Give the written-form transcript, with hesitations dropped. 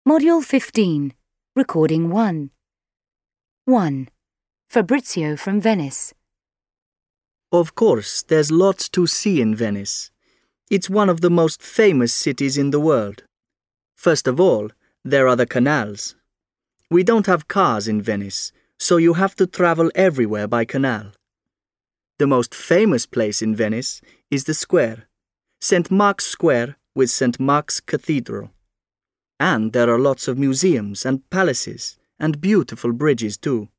Module 15, Recording 1. 1. Fabrizio from Venice. Of course, there's lots to see in Venice. It's one of the most famous cities in the world. First of all, there are the canals. We don't have cars in Venice, so you have to travel everywhere by canal. The most famous place in Venice is the square, St. Mark's Square with St. Mark's Cathedral. And there are lots of museums and palaces and beautiful bridges too.